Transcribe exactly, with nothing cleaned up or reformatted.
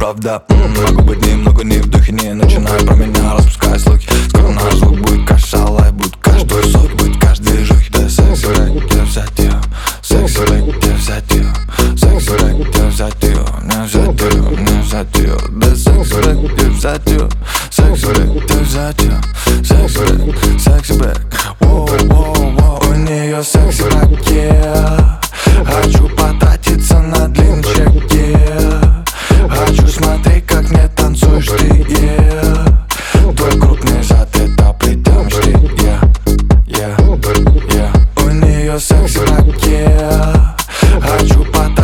правда. М-м, могу быть немного не в духе, не начинаю про меня распускать слухи. Скоро наш звук будет кашалай, будет каждый сок, будет каждый жух. Да секси бэк, где взять ее? Секси бэк, где взять ее? Секси бэк, где взять ее? Не взять ее, не взять ее. Да секси бэк, где взять ее? Секси бэк, где взять ее? Секси бэк, секси бэк. Воу, воу, воу, у нее секси бэк, yeah. Хочу потратиться на длинном чеке. Хочу смотреть, как не танцуешь ты, yeah. Твой крупный зад, это предел мечты, yeah, yeah, yeah. У нее секси бэк, yeah. Хочу потратиться